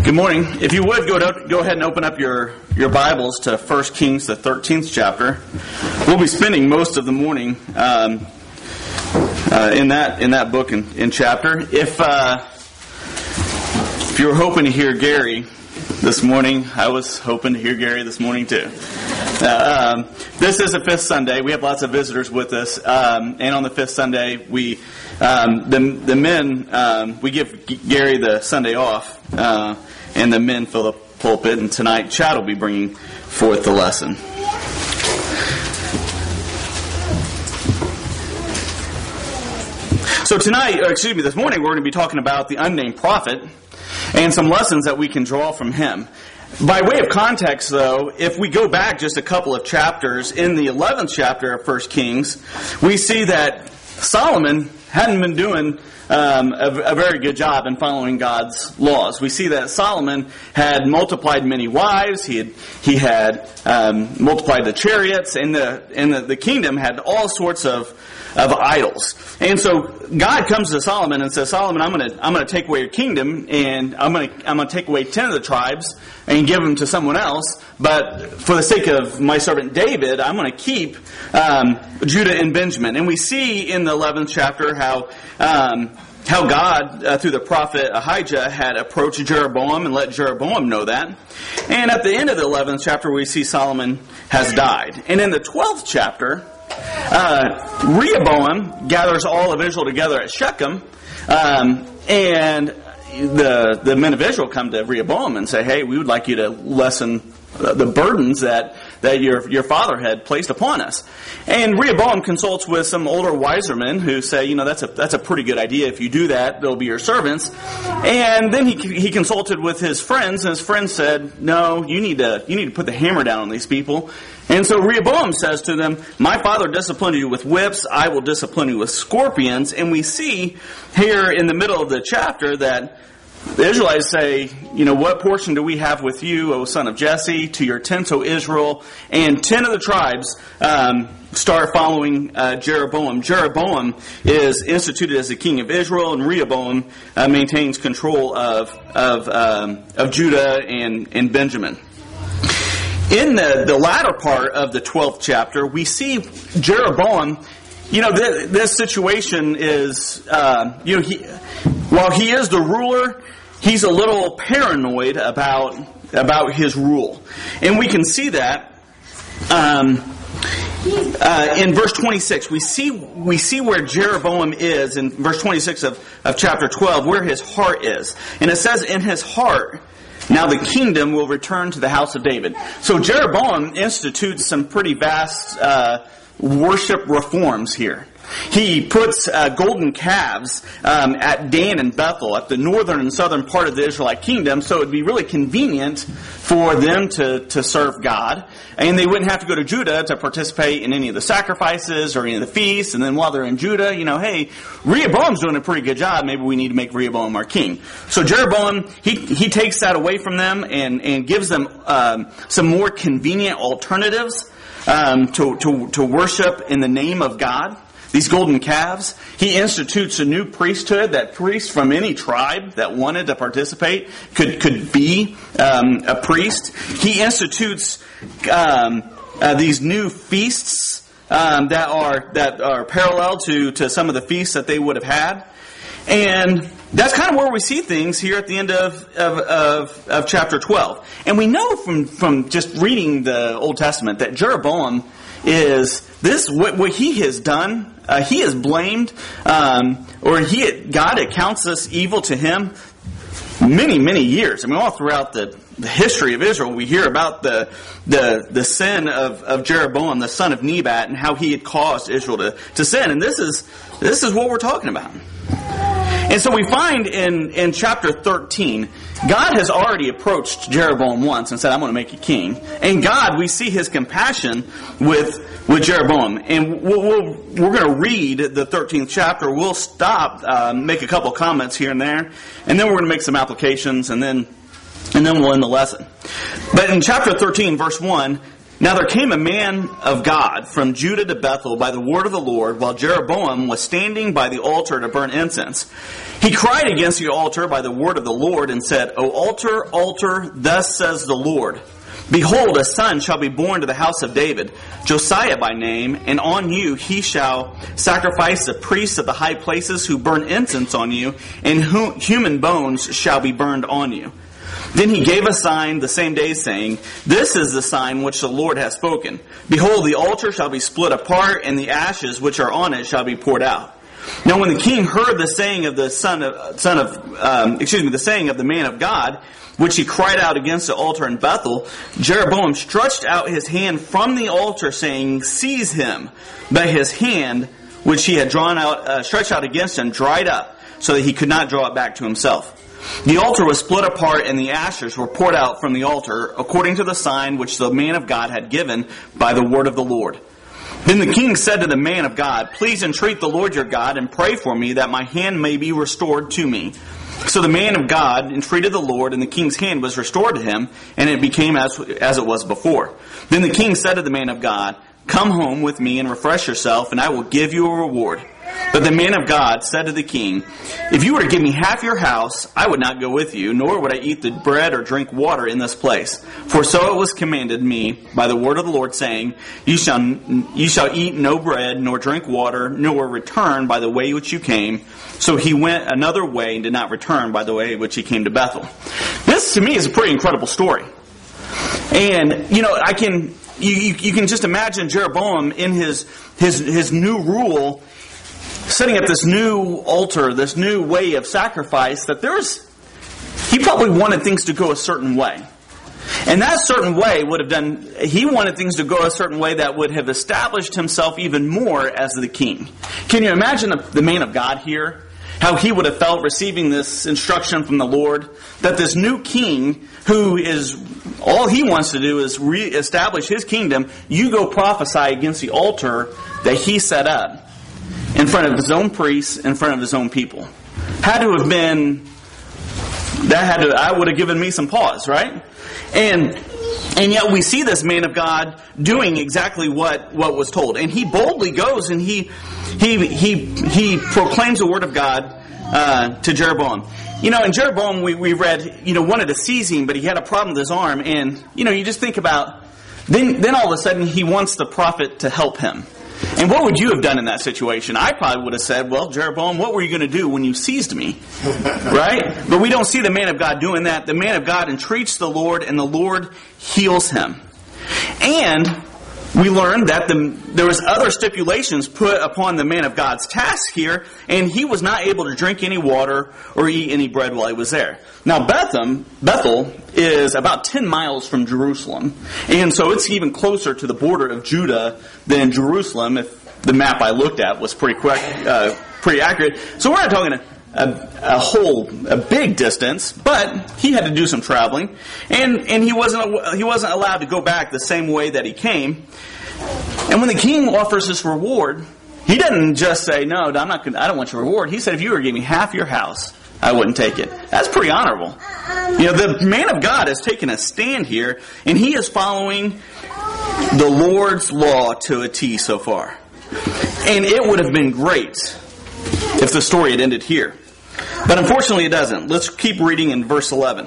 Good morning. If you would, go ahead and open up your Bibles to 1 Kings, the 13th chapter. We'll be spending most of the morning in that book and chapter. If you were hoping to hear Gary this morning, I was hoping to hear Gary this morning too. This is the fifth Sunday. We have lots of visitors with us, and on the fifth Sunday, we the men we give Gary the Sunday off, and the men fill the pulpit. And tonight, Chad will be bringing forth the lesson. So this morning, we're going to be talking about the unnamed prophet and some lessons that we can draw from him. By way of context, though, if we go back just a couple of chapters, in the 11th chapter of 1 Kings, we see that Solomon hadn't been doing a very good job in following God's laws. We see that Solomon had multiplied many wives. He had multiplied the chariots, and the kingdom had all sorts of idols. And so God comes to Solomon and says, Solomon, I'm going to take away your kingdom, and I'm going to take away 10 of the tribes and give them to someone else. But for the sake of my servant David, I'm going to keep Judah and Benjamin. And we see in the 11th chapter how God, through the prophet Ahijah, had approached Jeroboam and let Jeroboam know that. And at the end of the 11th chapter, we see Solomon has died. And in the 12th chapter, Rehoboam gathers all of Israel together at Shechem, and the men of Israel come to Rehoboam and say, hey, we would like you to lessen the burdens that your father had placed upon us. And Rehoboam consults with some older, wiser men who say, that's a pretty good idea. If you do that, they'll be your servants. And then he consulted with his friends, and his friends said, no, you need to put the hammer down on these people. And so Rehoboam says to them, my father disciplined you with whips, I will discipline you with scorpions. And we see here in the middle of the chapter that the Israelites say, what portion do we have with you, O son of Jesse, to your tents, O Israel? And 10 of the tribes start following Jeroboam. Jeroboam is instituted as the king of Israel, and Rehoboam maintains control of Judah and Benjamin. In the latter part of the 12th chapter, we see Jeroboam. This situation is, while he is the ruler, he's a little paranoid about his rule. And we can see that in verse 26. We see where Jeroboam is in verse 26 of chapter 12, where his heart is. And it says, in his heart, now the kingdom will return to the house of David. So Jeroboam institutes some pretty vast worship reforms here. He puts golden calves at Dan and Bethel, at the northern and southern part of the Israelite kingdom, so it would be really convenient for them to serve God. And they wouldn't have to go to Judah to participate in any of the sacrifices or any of the feasts. And then while they're in Judah, hey, Rehoboam's doing a pretty good job. Maybe we need to make Rehoboam our king. So Jeroboam, he takes that away from them and gives them some more convenient alternatives to worship in the name of God. These golden calves. He institutes a new priesthood, that priests from any tribe that wanted to participate could be a priest. He institutes these new feasts that are parallel to some of the feasts that they would have had. And that's kind of where we see things here at the end of chapter 12. And we know from just reading the Old Testament that Jeroboam is what he has done. He is blamed, God accounts this evil to him many, many years. I mean, all throughout the history of Israel, we hear about the sin of Jeroboam, the son of Nebat, and how he had caused Israel to sin. And this is what we're talking about. And so we find in chapter 13, God has already approached Jeroboam once and said, I'm going to make you king. And God, we see his compassion with Jeroboam. And we're going to read the 13th chapter. We'll stop, make a couple comments here and there, and then we're going to make some applications, and then we'll end the lesson. But in chapter 13, verse 1, Now there came a man of God from Judah to Bethel by the word of the Lord, while Jeroboam was standing by the altar to burn incense. He cried against the altar by the word of the Lord and said, O altar, altar, thus says the Lord, behold, a son shall be born to the house of David, Josiah by name, and on you he shall sacrifice the priests of the high places who burn incense on you, and human bones shall be burned on you. Then he gave a sign the same day, saying, This is the sign which the Lord hath spoken. Behold, the altar shall be split apart, and the ashes which are on it shall be poured out. Now when the king heard the saying of the saying of the man of God, which he cried out against the altar in Bethel, Jeroboam stretched out his hand from the altar, saying, Seize him. But his hand, which he had drawn out, stretched out against him, dried up, so that he could not draw it back to himself. The altar was split apart, and the ashes were poured out from the altar, according to the sign which the man of God had given by the word of the Lord. Then the king said to the man of God, Please entreat the Lord your God, and pray for me, that my hand may be restored to me. So the man of God entreated the Lord, and the king's hand was restored to him, and it became as it was before. Then the king said to the man of God, Come home with me and refresh yourself, and I will give you a reward. But the man of God said to the king, If you were to give me half your house, I would not go with you, nor would I eat the bread or drink water in this place. For so it was commanded me by the word of the Lord, saying, You shall eat no bread, nor drink water, nor return by the way which you came. So he went another way and did not return by the way which he came to Bethel. This, to me, is a pretty incredible story. And, you can just imagine Jeroboam in his new rule, setting up this new altar, this new way of sacrifice, that he probably wanted things to go a certain way. And that certain way he wanted things to go a certain way that would have established himself even more as the king. Can you imagine the man of God here? How he would have felt receiving this instruction from the Lord, that this new king, who is, all he wants to do is reestablish his kingdom, you go prophesy against the altar that he set up in front of his own priests, in front of his own people. That would have given me some pause, right? And yet we see this man of God doing exactly what was told. And he boldly goes and he proclaims the word of God to Jeroboam. In Jeroboam we read, wanted to seize him, but he had a problem with his arm. And, you just think about, then all of a sudden he wants the prophet to help him. And what would you have done in that situation? I probably would have said, well, Jeroboam, what were you going to do when you seized me? Right? But we don't see the man of God doing that. The man of God entreats the Lord, and the Lord heals him. And we learned that there was other stipulations put upon the man of God's task here, and he was not able to drink any water or eat any bread while he was there. Now Bethel is about 10 miles from Jerusalem, and so it's even closer to the border of Judah than Jerusalem, if the map I looked at was pretty accurate. So we're not talking a big distance, but he had to do some traveling, and he wasn't allowed to go back the same way that he came. And when the king offers this reward, he doesn't just say, "No, I don't want your reward." He said, "If you were to give me half your house, I wouldn't take it." That's pretty honorable. The man of God has taken a stand here, and he is following the Lord's law to a T so far. And it would have been great if the story had ended here. But unfortunately it doesn't. Let's keep reading in verse 11.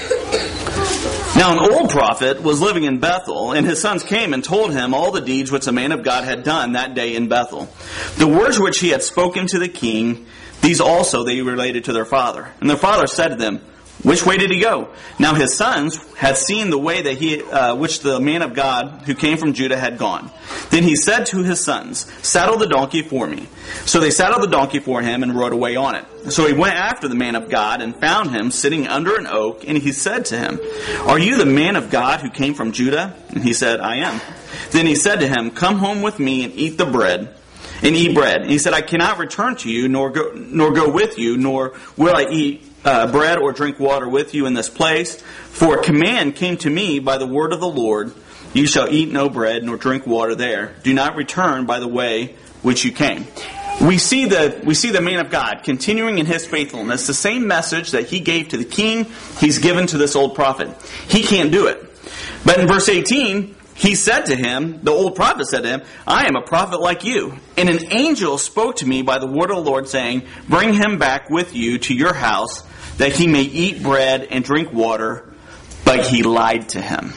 Now an old prophet was living in Bethel, and his sons came and told him all the deeds which the man of God had done that day in Bethel. The words which he had spoken to the king, these also they related to their father. And their father said to them, "Which way did he go?" Now his sons had seen the way that which the man of God who came from Judah had gone. Then he said to his sons, "Saddle the donkey for me." So they saddled the donkey for him and rode away on it. So he went after the man of God and found him sitting under an oak, and he said to him, "Are you the man of God who came from Judah?" And he said, "I am." Then he said to him, "Come home with me and eat bread. And he said, "I cannot return to you, nor go with you, nor will I eat bread or drink water with you in this place. For a command came to me by the word of the Lord, you shall eat no bread nor drink water there. Do not return by the way which you came." We see the man of God continuing in his faithfulness. The same message that he gave to the king, he's given to this old prophet. He can't do it. But in verse 18, he said to him, the old prophet said to him, I am a prophet like you. And an angel spoke to me by the word of the Lord, saying, bring him back with you to your house, that he may eat bread and drink water. But he lied to him.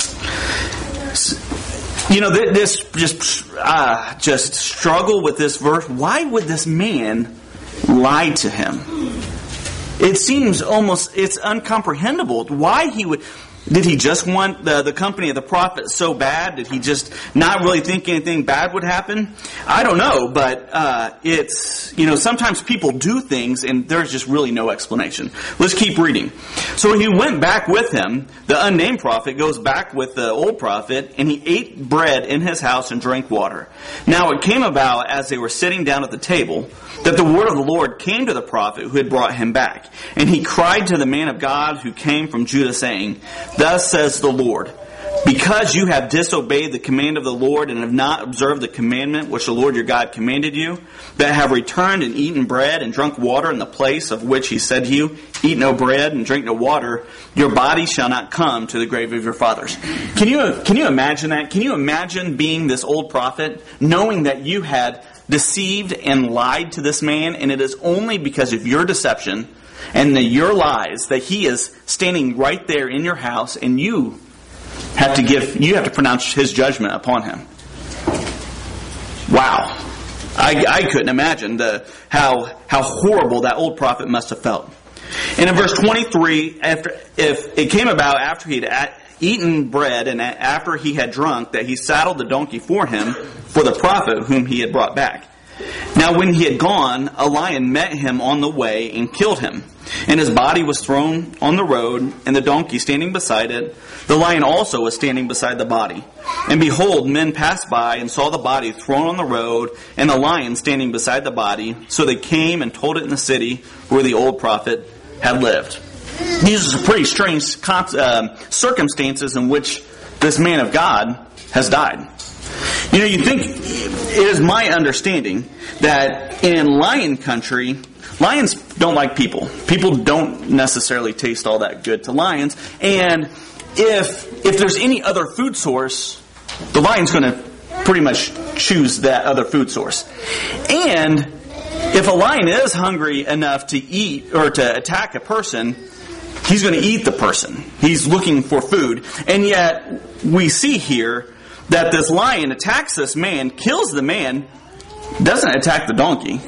You know, this just struggle with this verse. Why would this man lie to him? It seems it's incomprehensible. Why he would... Did he just want the company of the prophet so bad? Did he just not really think anything bad would happen? I don't know, but it's, sometimes people do things and there's just really no explanation. Let's keep reading. So he went back with him. The unnamed prophet goes back with the old prophet, and he ate bread in his house and drank water. Now it came about, as they were sitting down at the table, that the word of the Lord came to the prophet who had brought him back. And he cried to the man of God who came from Judah, saying, Thus says the Lord, because you have disobeyed the command of the Lord and have not observed the commandment which the Lord your God commanded you, that have returned and eaten bread and drunk water in the place of which he said to you, eat no bread and drink no water, your body shall not come to the grave of your fathers. Can you imagine that? Can you imagine being this old prophet, knowing that you had deceived and lied to this man, and it is only because of your deception and your lies that he is standing right there in your house, and you have to pronounce his judgment upon him. Wow. I couldn't imagine how horrible that old prophet must have felt. And in verse 23, if it came about after he had eaten bread and after he had drunk, that he saddled the donkey for him, for the prophet whom he had brought back. Now when he had gone, a lion met him on the way and killed him. And his body was thrown on the road, and the donkey standing beside it. The lion also was standing beside the body. And behold, men passed by and saw the body thrown on the road, and the lion standing beside the body. So they came and told it in the city where the old prophet had lived. These are some pretty strange circumstances in which this man of God has died. You think, it is my understanding that in lion country, lions don't like people. People don't necessarily taste all that good to lions. And if there's any other food source, the lion's going to pretty much choose that other food source. And if a lion is hungry enough to eat or to attack a person, he's going to eat the person. He's looking for food. And yet we see here that this lion attacks this man, kills the man, doesn't attack the donkey.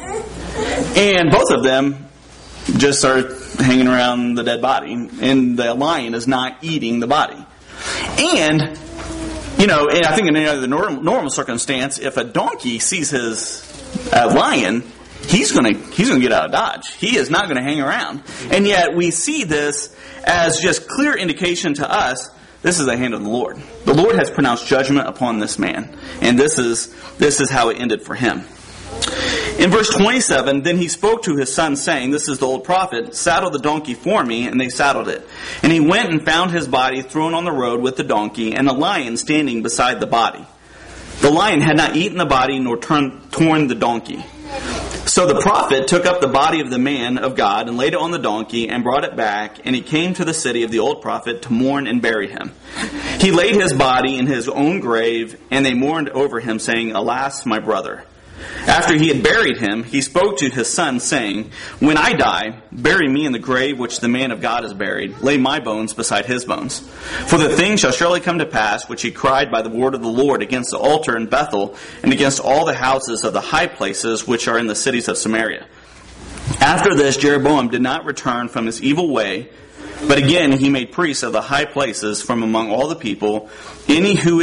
And both of them just start hanging around the dead body. And the lion is not eating the body. And, and I think in any other normal circumstance, if a donkey sees his lion, he's going to get out of Dodge. He is not going to hang around. And yet we see this as just clear indication to us, this is the hand of the Lord. The Lord has pronounced judgment upon this man. And this is how it ended for him. In verse 27, then he spoke to his son, saying, this is the old prophet, saddle the donkey for me, and they saddled it. And he went and found his body thrown on the road with the donkey, and the lion standing beside the body. The lion had not eaten the body, nor torn the donkey. So the prophet took up the body of the man of God and laid it on the donkey and brought it back, and he came to the city of the old prophet to mourn and bury him. He laid his body in his own grave, and they mourned over him, saying, Alas, my brother. After he had buried him, he spoke to his son, saying, When I die, bury me in the grave which the man of God is buried. Lay my bones beside his bones. For the thing shall surely come to pass, which he cried by the word of the Lord against the altar in Bethel, and against all the houses of the high places which are in the cities of Samaria. After this, Jeroboam did not return from his evil way, but again he made priests of the high places from among all the people. Any who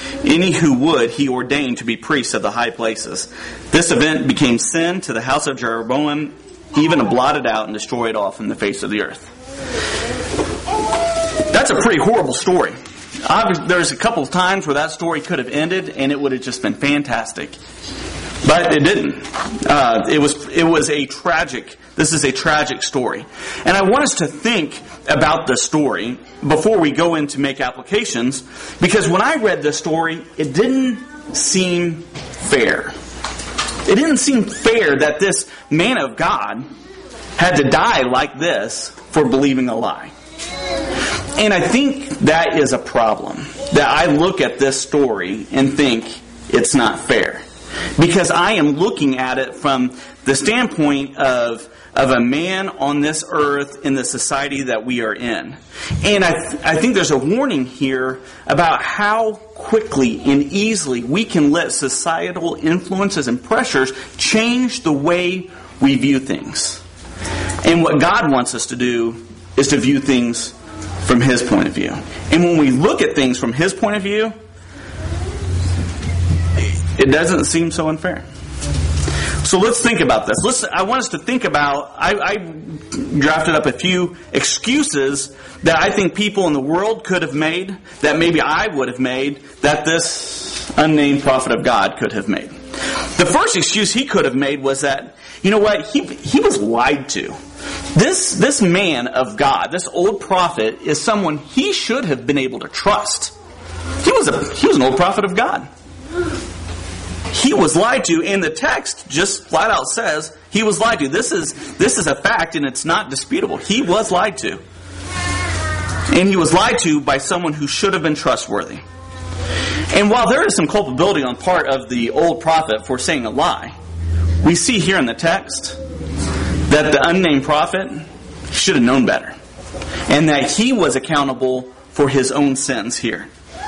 would he ordained to be priests of the high places. This event became sin to the house of Jeroboam, even blotted out and destroyed off from the face of the earth. That's a pretty horrible story. There's a couple of times where that story could have ended and it would have just been fantastic. But it didn't. This is a tragic story. And I want us to think about the story before we go in to make applications, because when I read the story, it didn't seem fair. It didn't seem fair that this man of God had to die like this for believing a lie. And I think that is a problem. that I look at this story and think it's not fair. Because I am looking at it from the standpoint of a man on this earth in the society that we are in. And I think there's a warning here about how quickly and easily we can let societal influences and pressures change the way we view things. And what God wants us to do is to view things from His point of view. And when we look at things from His point of view, it doesn't seem so unfair. So let's think about this. I want us to think about, I drafted up a few excuses that I think people in the world could have made, that maybe I would have made, that this unnamed prophet of God could have made. The first excuse he could have made was that, you know what, he was lied to. This man of God, this old prophet, is someone he should have been able to trust. He was an old prophet of God. He was lied to, and the text just flat out says he was lied to. This is a fact, and it's not disputable. He was lied to. And he was lied to by someone who should have been trustworthy. And while there is some culpability on part of the old prophet for saying a lie, we see here in the text that the unnamed prophet should have known better. And that he was accountable for his own sins here.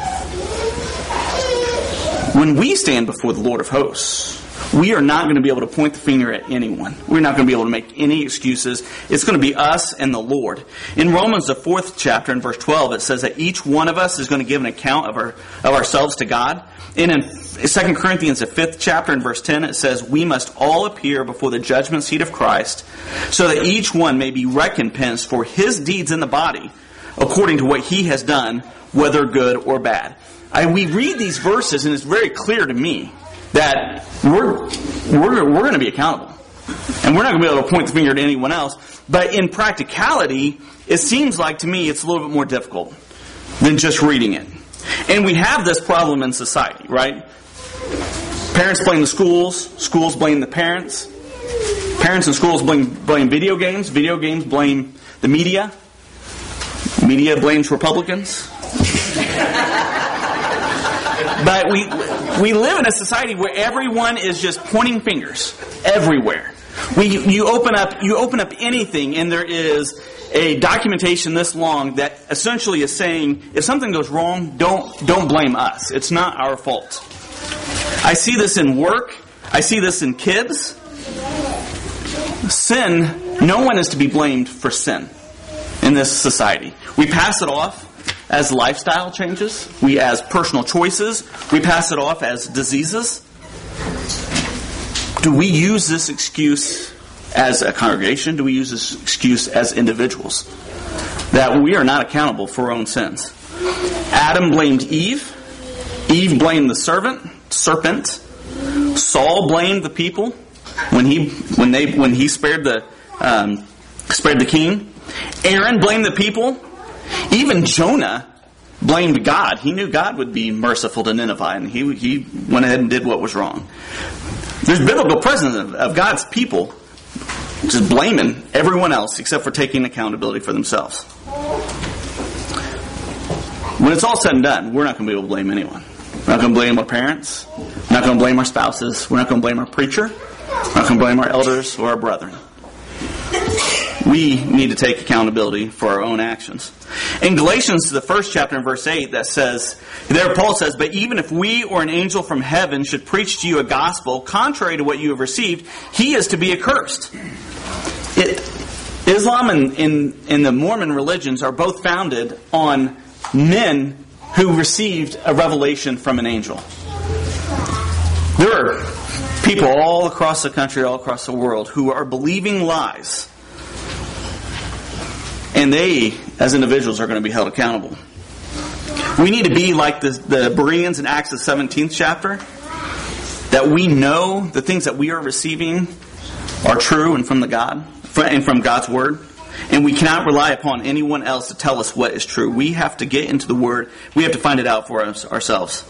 When we stand before the Lord of hosts, we are not going to be able to point the finger at anyone. We're not going to be able to make any excuses. It's going to be us and the Lord. In Romans, the 4th chapter, in verse 12, it says that each one of us is going to give an account of ourselves to God. And in 2 Corinthians, the 5th chapter, in verse 10, it says, we must all appear before the judgment seat of Christ, so that each one may be recompensed for his deeds in the body, according to what he has done, whether good or bad. We read these verses, and it's very clear to me that we're going to be accountable. And we're not going to be able to point the finger at anyone else. But in practicality, it seems like to me it's a little bit more difficult than just reading it. And we have this problem in society, right? Parents blame the schools. Schools blame the parents. Parents and schools blame video games. Video games blame the media. Media blames Republicans. But we live in a society where everyone is just pointing fingers everywhere. You open up anything, and there is a documentation this long that essentially is saying, if something goes wrong, don't blame us. It's not our fault. I see this in work. I see this in kids. Sin, no one is to be blamed for sin in this society. We pass it off as lifestyle changes, as personal choices, we pass it off as diseases. Do we use this excuse as a congregation? Do we use this excuse as individuals? That we are not accountable for our own sins. Adam blamed Eve. Eve blamed the serpent. Saul blamed the people when he spared the king. Aaron blamed the people. Even Jonah blamed God. He knew God would be merciful to Nineveh, and he went ahead and did what was wrong. There's biblical precedent of God's people just blaming everyone else except for taking accountability for themselves. When it's all said and done, we're not going to be able to blame anyone. We're not going to blame our parents. We're not going to blame our spouses. We're not going to blame our preacher. We're not going to blame our elders or our brethren. We need to take accountability for our own actions. In Galatians, the 1st chapter in verse 8, there Paul says, but even if we or an angel from heaven should preach to you a gospel contrary to what you have received, he is to be accursed. Islam and the Mormon religions are both founded on men who received a revelation from an angel. There are people all across the country, all across the world, who are believing lies. And they, as individuals, are going to be held accountable. We need to be like the Bereans in Acts the 17th chapter, that we know the things that we are receiving are true and from God's Word. And we cannot rely upon anyone else to tell us what is true. We have to get into the Word. We have to find it out for ourselves.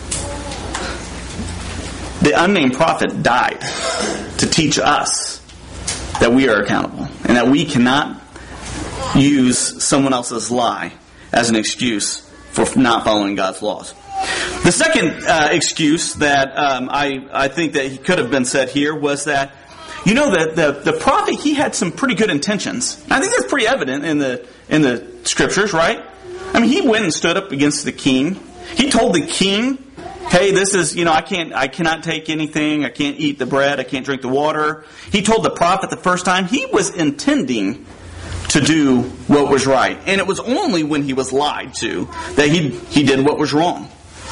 The unnamed prophet died to teach us that we are accountable and that we cannot use someone else's lie as an excuse for not following God's laws. The second excuse that I think that he could have been said here was that, that the prophet, he had some pretty good intentions. I think that's pretty evident in the scriptures, right? I mean, he went and stood up against the king. He told the king, hey, this is, I cannot take anything. I can't eat the bread. I can't drink the water. He told the prophet the first time he was intending to do what was right. And it was only when he was lied to that he did what was wrong.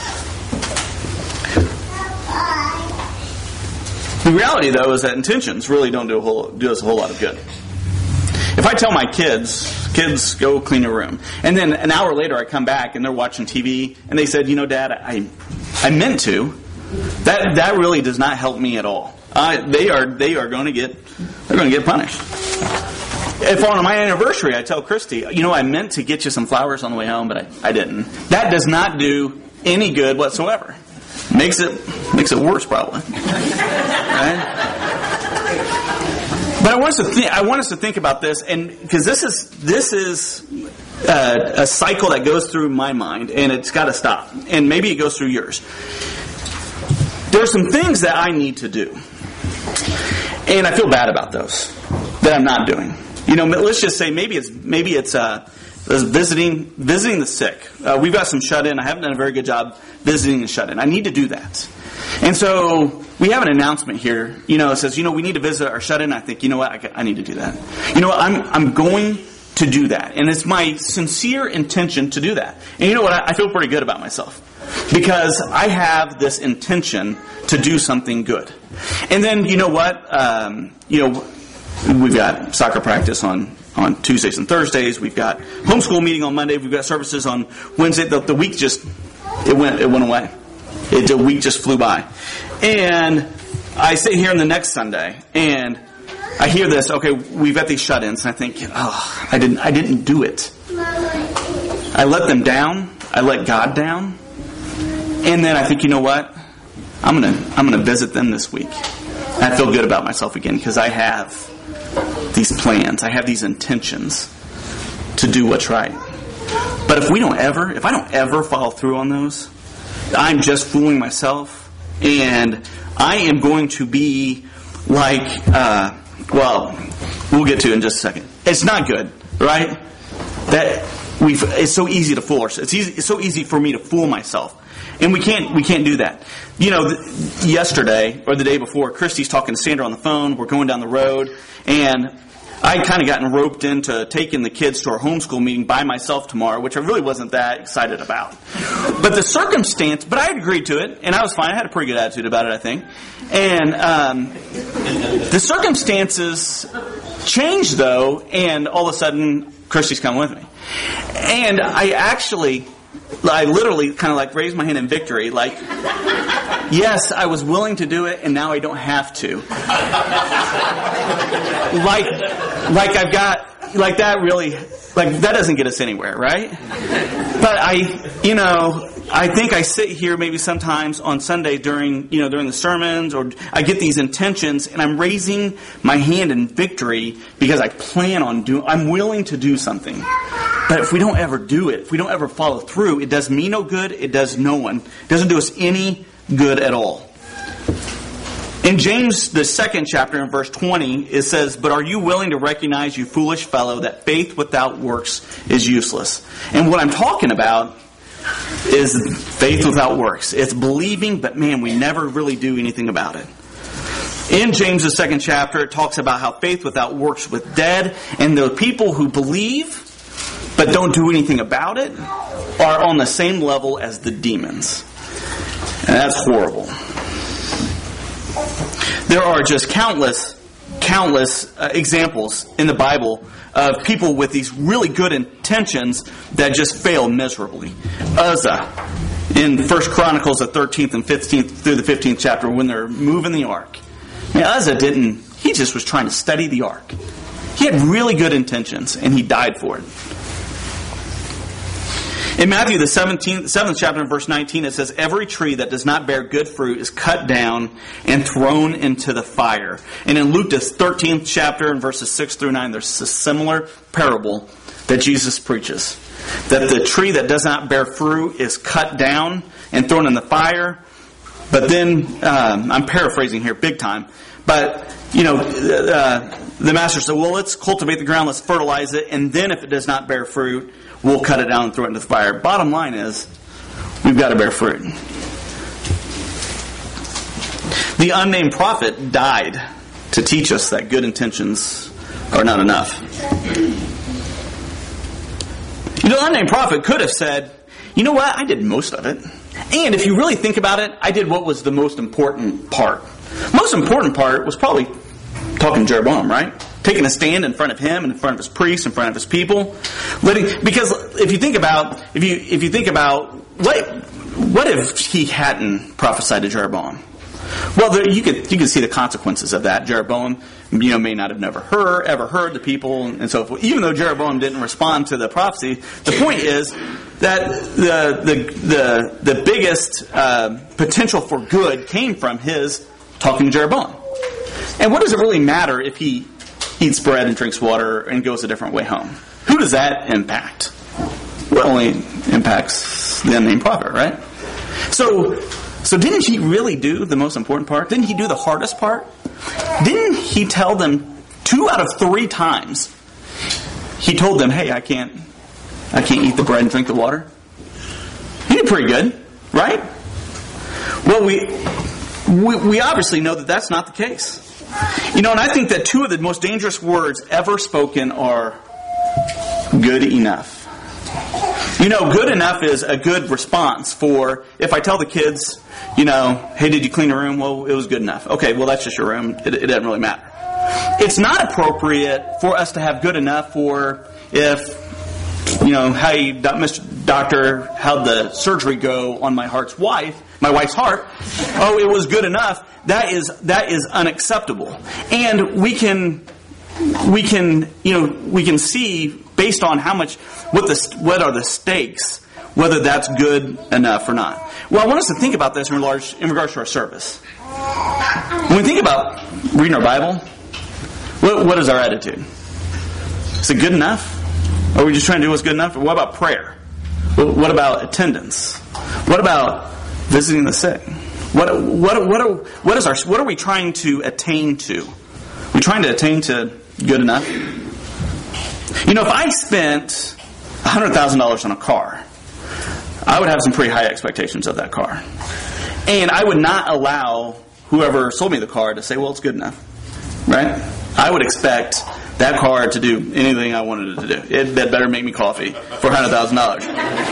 The reality, though, is that intentions really don't do us a whole lot of good. If I tell my kids, go clean your room, and then an hour later I come back and they're watching TV and they said, Dad, I meant to, that really does not help me at all. They are going to get punished. If on my anniversary I tell Christy, I meant to get you some flowers on the way home, but I didn't. That does not do any good whatsoever. Makes it worse, probably. Right? But I want us to think about this, and because this is a cycle that goes through my mind, and it's got to stop. And maybe it goes through yours. There are some things that I need to do, and I feel bad about those that I'm not doing. Let's just say maybe it's visiting the sick. We've got some shut-in. I haven't done a very good job visiting the shut-in. I need to do that. And so we have an announcement here. It says, we need to visit our shut-in. I think, I need to do that. I'm going to do that. And it's my sincere intention to do that. And you know what? I feel pretty good about myself. Because I have this intention to do something good. And then, you know what? We've got soccer practice on Tuesdays and Thursdays. We've got homeschool meeting on Monday. We've got services on Wednesday. The week it went away. The week just flew by. And I sit here on the next Sunday and I hear this, okay, we've got these shut-ins, and I think, I didn't do it. I let them down. I let God down. And then I think, you know what? I'm gonna visit them this week. And I feel good about myself again because I have these plans. I have these intentions to do what's right. But if I don't ever follow through on those, I'm just fooling myself, and I am going to be like, we'll get to it in just a second. It's not good, right? It's so easy to fool ourselves. It's so easy for me to fool myself. And we can't do that. Yesterday or the day before, Christy's talking to Sandra on the phone. We're going down the road, and I'd kind of gotten roped into taking the kids to our homeschool meeting by myself tomorrow, which I really wasn't that excited about. But I agreed to it, and I was fine. I had a pretty good attitude about it, I think. And the circumstances changed, though, and all of a sudden, Christy's come with me. And I literally kind of like raised my hand in victory, like, yes, I was willing to do it, and now I don't have to. That doesn't get us anywhere, right? But I think I sit here maybe sometimes on Sunday during the sermons, or I get these intentions, and I'm raising my hand in victory because I plan on I'm willing to do something. But if we don't ever do it, if we don't ever follow through, it does me no good, it does no one. It doesn't do us any good at all. In James, the 2nd chapter, in verse 20, it says, "But are you willing to recognize, you foolish fellow, that faith without works is useless?" And what I'm talking about is faith without works. It's believing, but man, we never really do anything about it. In James, the 2nd chapter, it talks about how faith without works was dead, and the people who believe but don't do anything about it are on the same level as the demons. And that's horrible. There are just countless examples in the Bible of people with these really good intentions that just fail miserably. Uzzah, in 1 Chronicles, the 13th and 15th through the 15th chapter, when they're moving the ark. Uzzah he just was trying to study the ark. He had really good intentions, and he died for it. In Matthew, the 7th chapter, in verse 19, it says, "Every tree that does not bear good fruit is cut down and thrown into the fire." And in Luke, the 13th chapter, in verses 6 through 9, there's a similar parable that Jesus preaches. that the tree that does not bear fruit is cut down and thrown in the fire. But then, I'm paraphrasing here big time, but, the master said, well, let's cultivate the ground, let's fertilize it, and then if it does not bear fruit, we'll cut it down and throw it into the fire. Bottom line is, we've got to bear fruit. The unnamed prophet died to teach us that good intentions are not enough. The unnamed prophet could have said, you know what, I did most of it. And if you really think about it, I did what was the most important part. Most important part was probably talking to Jeroboam, right? Taking a stand in front of him, in front of his priests, in front of his people. Because if you think about what if he hadn't prophesied to Jeroboam? Well, you could see the consequences of that. Jeroboam, may not have ever heard the people and so forth. Even though Jeroboam didn't respond to the prophecy, the point is that the biggest potential for good came from his talking to Jeroboam. And what does it really matter if he eats bread and drinks water and goes a different way home? Who does that impact? Well, it only impacts the unnamed prophet, right? So didn't he really do the most important part? Didn't he do the hardest part? Didn't he tell them 2 out of 3 times? He told them, hey, I can't eat the bread and drink the water. He did pretty good, right? Well, we obviously know that that's not the case. And I think that 2 of the most dangerous words ever spoken are good enough. Good enough is a good response for if I tell the kids, hey, did you clean the room? Well, it was good enough. Okay, well, that's just your room. It doesn't really matter. It's not appropriate for us to have good enough for if, hey, Mr. Doctor, how'd the surgery go on my wife's heart? Oh, it was good enough. That is unacceptable. And we can see based on what are the stakes, whether that's good enough or not. Well, I want us to think about this in regards to our service. When we think about reading our Bible, what is our attitude? Is it good enough? Are we just trying to do what's good enough? Or what about prayer? What about attendance? What about visiting the sick? What are we trying to attain to? Are we trying to attain to good enough? If I spent $100,000 on a car, I would have some pretty high expectations of that car. And I would not allow whoever sold me the car to say, well, it's good enough. Right? I would expect that car to do anything I wanted it to do. That better make me coffee for $100,000.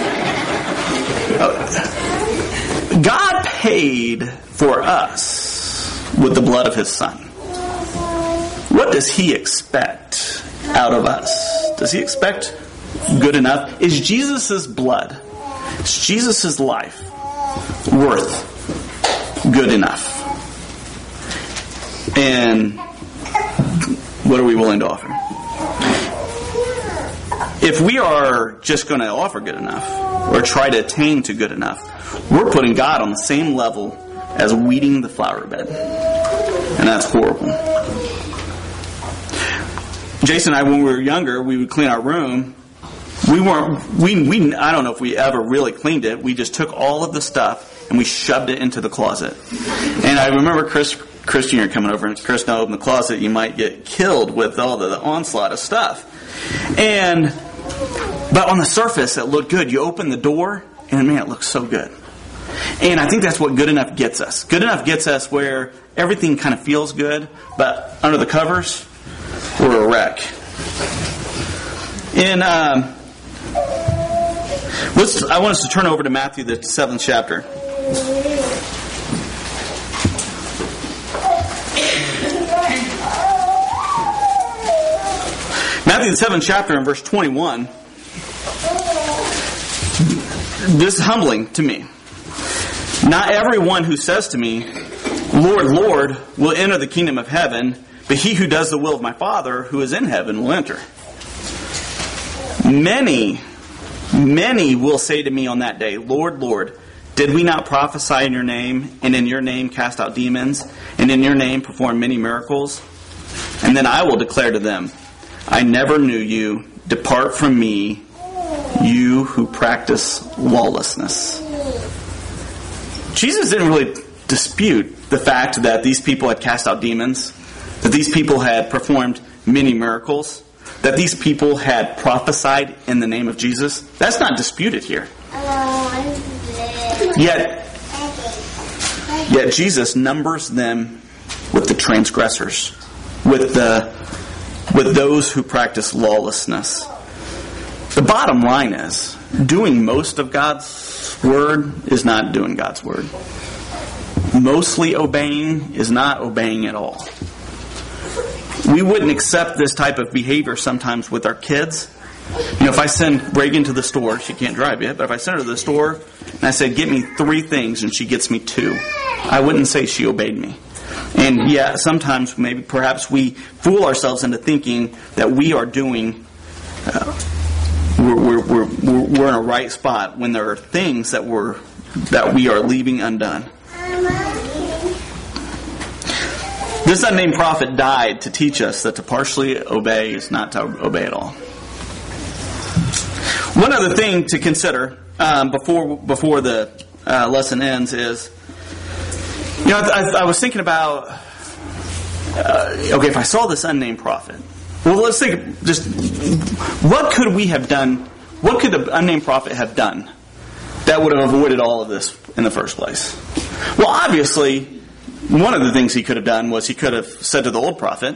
God paid for us with the blood of His Son. What does He expect out of us? Does He expect good enough? Is Jesus' blood, is Jesus' life worth good enough? And what are we willing to offer? If we are just going to offer good enough or try to attain to good enough, we're putting God on the same level as weeding the flower bed. And that's horrible. Jason and I, when we were younger, we would clean our room. I don't know if we ever really cleaned it. We just took all of the stuff and we shoved it into the closet. And I remember Chris Jr. coming over, and Chris, now open the closet, you might get killed with all the onslaught of stuff. But on the surface, it looked good. You open the door, and man, it looks so good. And I think that's what good enough gets us. Good enough gets us where everything kind of feels good, but under the covers, we're a wreck. And I want us to turn over to Matthew, the 7th chapter. Matthew, the 7th chapter, in verse 21. This is humbling to me. Not everyone who says to me, Lord, Lord, will enter the kingdom of heaven, but he who does the will of my Father who is in heaven will enter. Many will say to me on that day, Lord, Lord, did we not prophesy in your name, and in your name cast out demons, and in your name perform many miracles? And then I will declare to them, I never knew you. Depart from me, you you who practice lawlessness. Jesus didn't really dispute the fact that these people had cast out demons, that these people had performed many miracles, that these people had prophesied in the name of Jesus. That's not disputed here. Yet Jesus numbers them with the transgressors, with those who practice lawlessness. The bottom line is, doing most of God's word is not doing God's word. Mostly obeying is not obeying at all. We wouldn't accept this type of behavior sometimes with our kids. If I send Reagan to the store, she can't drive yet, but if I send her to the store and I say, get me 3 things, and she gets me 2, I wouldn't say she obeyed me. And sometimes perhaps we fool ourselves into thinking that we are doing, we're in a right spot when there are things that we are leaving undone. This unnamed prophet died to teach us that to partially obey is not to obey at all. One other thing to consider before the lesson ends is, I was thinking about, if I saw this unnamed prophet, well, let's think just, what could we have done, what could the unnamed prophet have done that would have avoided all of this in the first place? Well, obviously, one of the things he could have done was he could have said to the old prophet,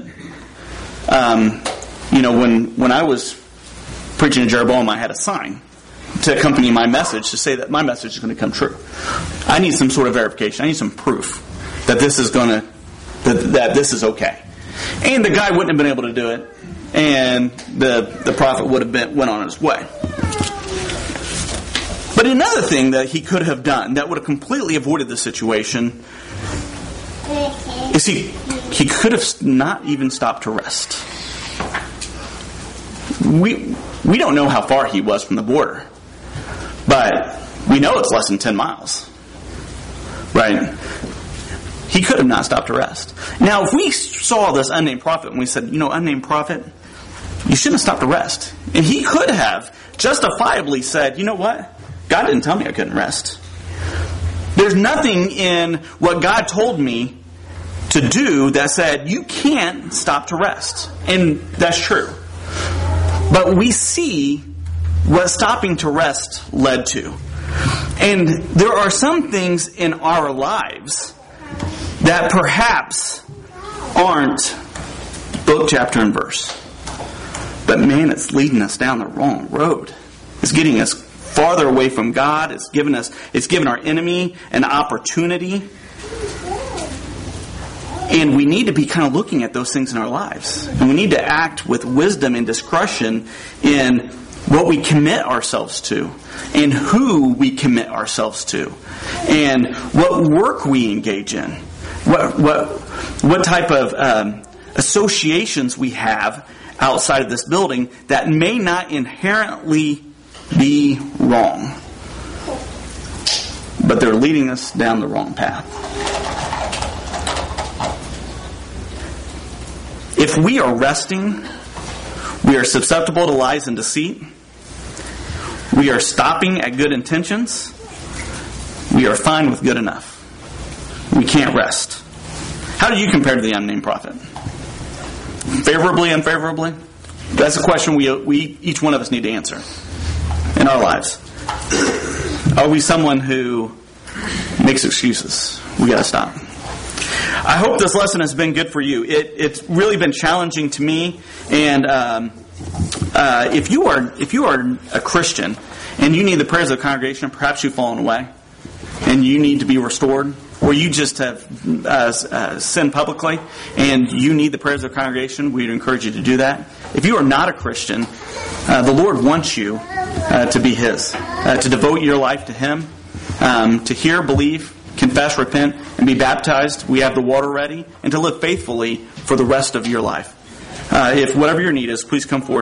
when I was preaching to Jeroboam, I had a sign to accompany my message to say that my message is going to come true. I need some sort of verification. I need some proof that this is that this is okay. And the guy wouldn't have been able to do it, and the prophet would have went on his way. But another thing that he could have done that would have completely avoided the situation is he could have not even stopped to rest. We don't know how far he was from the border, but we know it's less than 10 miles. Right? He could have not stopped to rest. Now, if we saw this unnamed prophet and we said, unnamed prophet, you shouldn't have stopped to rest. And he could have justifiably said, you know what? God didn't tell me I couldn't rest. There's nothing in what God told me to do that said, you can't stop to rest. And that's true. But we see what stopping to rest led to. And there are some things in our lives that perhaps aren't book, chapter, and verse. But man, it's leading us down the wrong road. It's getting us farther away from God. It's given our enemy an opportunity. And we need to be kind of looking at those things in our lives. And we need to act with wisdom and discretion in what we commit ourselves to, and who we commit ourselves to, and what work we engage in, what type of associations we have outside of this building that may not inherently be wrong, but they're leading us down the wrong path. If we are resting, we are susceptible to lies and deceit. We are stopping at good intentions. We are fine with good enough. We can't rest. How do you compare to the unnamed prophet? Favorably, unfavorably? That's a question we each one of us need to answer in our lives. Are we someone who makes excuses? We got to stop. I hope this lesson has been good for you. It's really been challenging to me. And if you are a Christian and you need the prayers of the congregation, perhaps you've fallen away and you need to be restored, or you just have sinned publicly and you need the prayers of the congregation, we'd encourage you to do that. If you are not a Christian, the Lord wants you to be His, to devote your life to Him, to hear, believe, confess, repent, and be baptized. We have the water ready, and to live faithfully for the rest of your life. If whatever your need is, please come forward.